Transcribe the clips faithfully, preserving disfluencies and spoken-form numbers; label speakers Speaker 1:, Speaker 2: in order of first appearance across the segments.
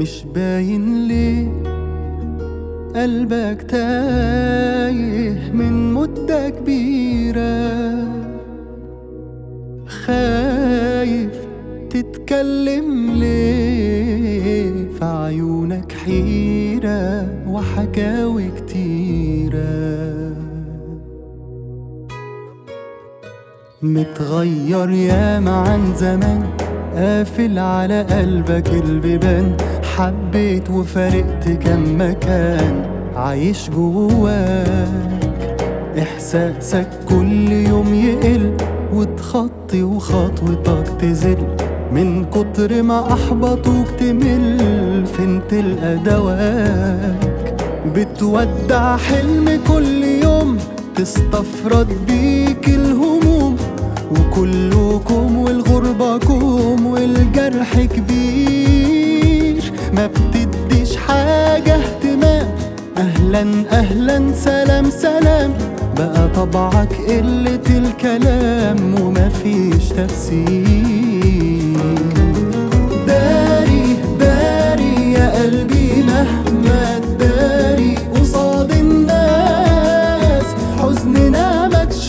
Speaker 1: مش باين ليه قلبك تايه من مدة كبيرة، خايف تتكلم ليه، في عيونك حيرة وحكاوي كتيرة. متغير ياما عن زمان، قافل على قلبك البيبان، حبيت وفارقت كم مكان عايش جواك. إحساسك كل يوم يقل وتخطي وخطوتك تزل، من كتر ما أحبطوك تمل، فين تلقى دواك. بتودع حلم كل يوم تستفرد بيك الهموم، وكلكم والغربة كوم والجرح كبير، ما بتديش حاجة اهتمام. أهلا أهلا سلام سلام، بقى طبعك قلة الكلام ومفيش تفسير. داري داري يا قلبي مهما تداري قصاد الناس، حزننا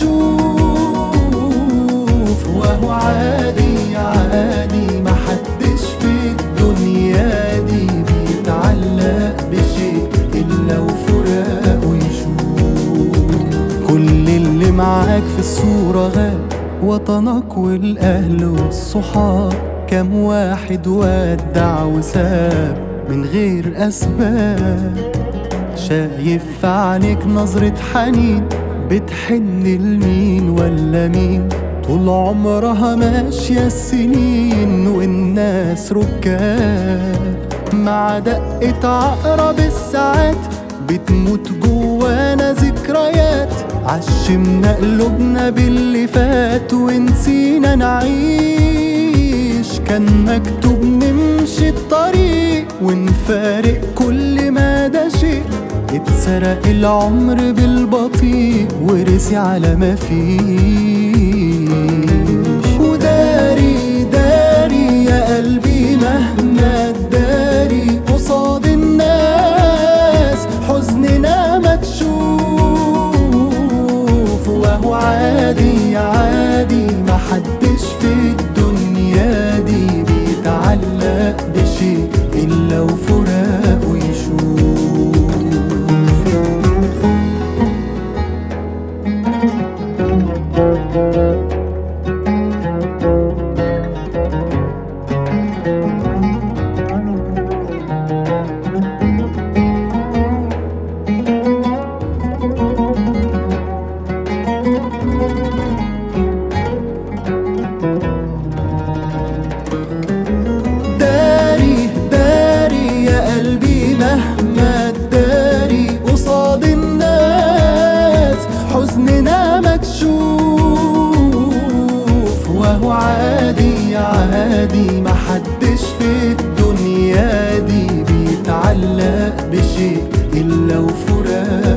Speaker 1: مكشوف وهو عادي عادي، محدش في الدنيا دي بيتعلق بشيء إلا وفراقه يشوف. كل اللي معاك في الصورة غاب، وطنك والأهل والصحاب، كم واحد ودع وساب من غير أسباب. شايف في عينيك نظرة حنين، بتحن لمين ولا مين، طول عمرها ماشية السنين والناس ركاب. مع دقة عقرب الساعات بتموت جوانا ذكريات، عشمنا قلوبنا باللي فات ونسينا نعيش. كان مكتوب نمشي الطريق ونفارق كل ما ده شيء، اتسرق العمر بالبطيء ورسي على ما فيش. وداري داري يا قلبي مهما تداري قصاد الناس، حزننا مكشوف وهو عادي عادي، محدش في الدنيا دي بيتعلق بشيء إلا وفراقه يشوف. داري داري يا قلبي مهما تداري قصاد الناس، حزننا مكشوف وهو عادي عادي، محدش في الدنيا دي بيتعلق بشيء إلا وفراق